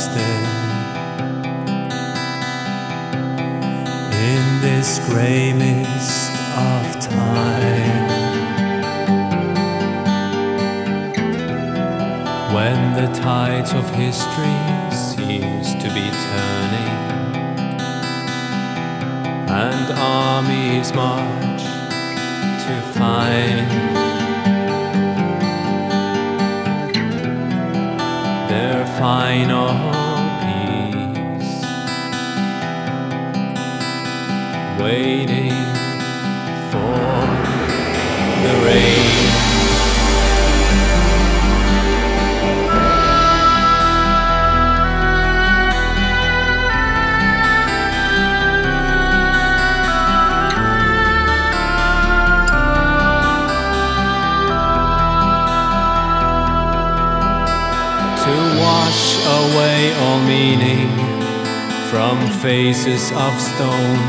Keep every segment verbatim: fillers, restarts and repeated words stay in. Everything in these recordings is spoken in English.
trusted in this grey mist of time, when the tides of history seems to be turning and armies march to find their final peace, waiting for the rain. To wash away all meaning from faces of stone,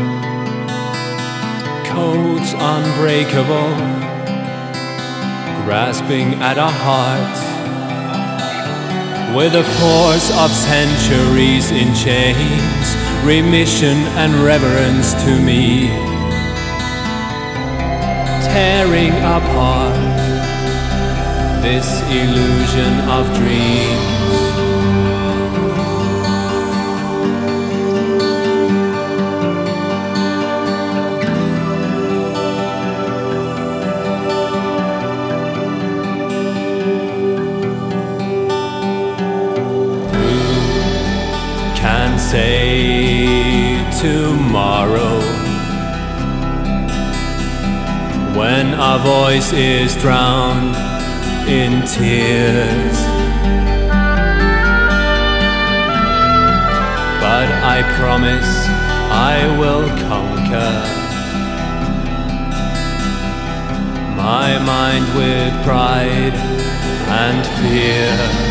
codes unbreakable, grasping at a heart with the force of centuries in chains, remission and reverence to me, tearing apart this illusion of dreams. Who can say tomorrow, when our voice is drowned in tears? But I promise I will conquer my mind with pride and fear.